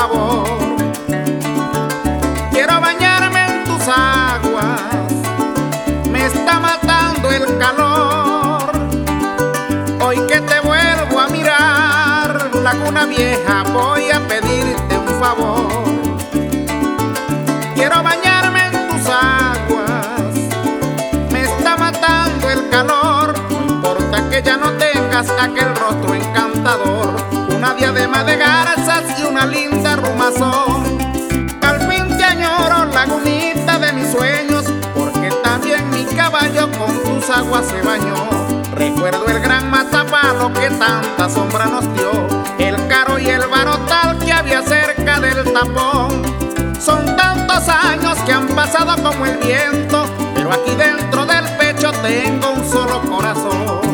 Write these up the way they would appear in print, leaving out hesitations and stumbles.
favor. Quiero bañarme en tus aguas, me está matando el calor. Hoy que te vuelvo a mirar, laguna vieja, voy a pedirte un favor. Quiero bañarme en tus aguas, me está matando el calor. No importa que ya no tengas aquel rostro encantador, una diadema de garzas y una linda rumazón. Al fin te añoro, lagunita de mis sueños, porque también mi caballo con tus aguas se bañó. Recuerdo el gran matapalo que tanta sombra nos dio, el caro y el barotal que había cerca del tapón. Son tantos años que han pasado como el viento, pero aquí dentro del pecho tengo un solo corazón.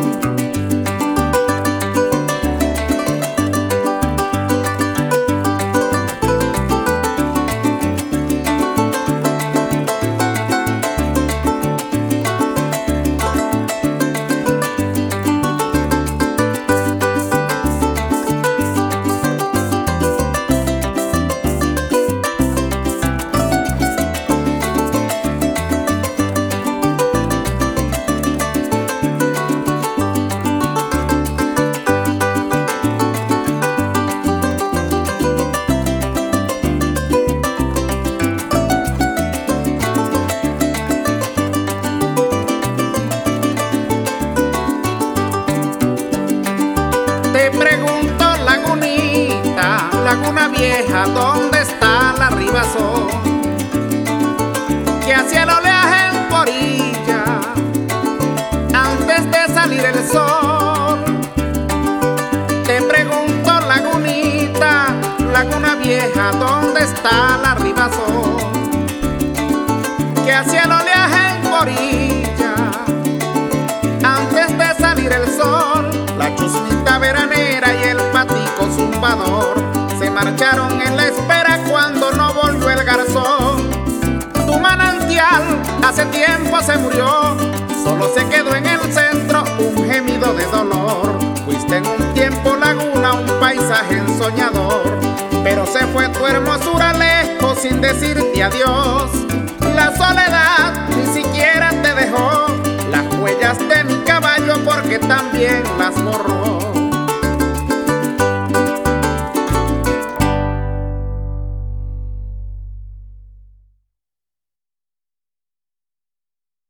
Te pregunto, lagunita, laguna vieja, ¿dónde está la ribazón? Que hacia el oleaje en tu orilla, antes de salir el sol. Te pregunto, lagunita, laguna vieja, ¿dónde está la ribazón? Que hacia el oleaje en tu orilla, antes de salir el sol. La chusmita veranera y el patico zumbador se marcharon en la espera cuando no volvió el garzón. Tu manantial hace tiempo se murió, solo se quedó en el centro un gemido de dolor. Fuiste en un tiempo, laguna, un paisaje ensoñador, pero se fue tu hermosura lejos sin decirte adiós. La soledad ni siquiera te dejó las huellas de mi caballo, porque también las borró.